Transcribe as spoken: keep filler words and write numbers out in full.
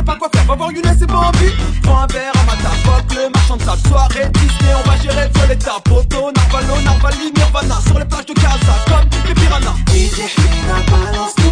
sais pas quoi faire, va voir Younes et Bambi. Prends un verre à ma tapoc, le marchand de sable. Soirée Disney, on va gérer le violetta. Poto, Narvalo, Narvali, Nirvana. Sur les plages de Casa, comme des piranhas. D J, balance